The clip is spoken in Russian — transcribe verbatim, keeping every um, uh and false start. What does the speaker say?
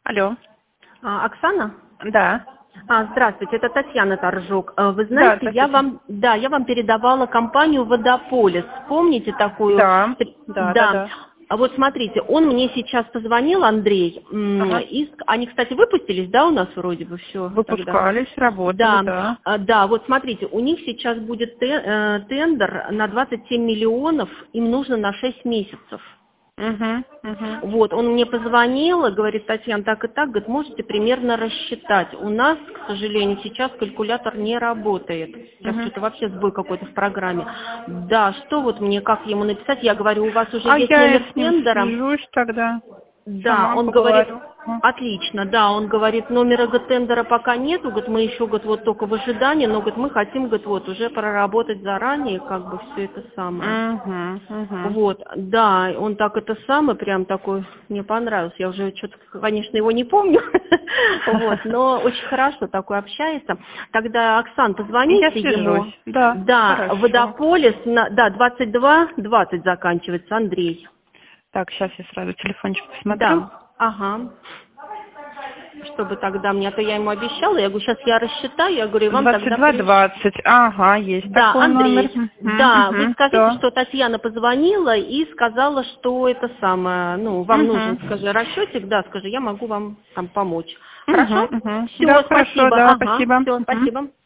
Алло. А, Оксана? Да. А, здравствуйте, это Татьяна Торжок. А, Вы знаете, Да, я здравствуйте. вам, да, я вам передавала компанию Водополис. Помните такую? Да. Да, да, Да. да. А вот смотрите, он мне сейчас позвонил, Андрей, м, Ага. и ск- они, кстати, выпустились, да, у нас вроде бы все тогда? Выпускались, работали, Да, да. а, да, вот смотрите, у них сейчас будет те- э, тендер на двадцать семь миллионов, им нужно на шесть месяцев. Угу, угу. Вот, он мне позвонил, и говорит: Татьяна, так и так, говорит, можете примерно рассчитать. У нас, к сожалению, сейчас калькулятор не работает. Сейчас Угу. что-то вообще сбой какой-то в программе. Да, что вот мне, как ему написать? Я говорю, у вас уже А есть я номер с ним тендера? свяжусь тогда. Да, Сама он говорит, поговорю. Ага. отлично, да, он говорит, номера говорит, тендера пока нету, говорит, мы еще говорит, вот только в ожидании, но говорит, мы хотим говорит, вот уже проработать заранее, как бы все это самое. Угу, угу. Вот, да, он так это самое, прям такой, мне понравился, я уже что-то, конечно, его не помню, вот, но очень хорошо такой общается. Тогда, Оксан, Я позвоните ему, свяжусь. Да, да, хорошо. Водополис, на- да, двадцать два двадцать заканчивается, Андрей. Так, сейчас я сразу телефончик посмотрю. Да, ага. Чтобы тогда мне, а то я ему обещала, я говорю, сейчас я рассчитаю, я говорю, и вам двадцать тогда два приш... двадцать. Ага, есть Да, такой номер. Андрей, да, вы Угу, скажите, да. что Татьяна позвонила и сказала, что это самое, ну, вам нужен, Угу. скажи, расчетик, да, скажи, я могу вам там помочь. Угу, Хорошо? угу. Все, Да, хорошо, спасибо, да, ага, спасибо. все, Угу. спасибо.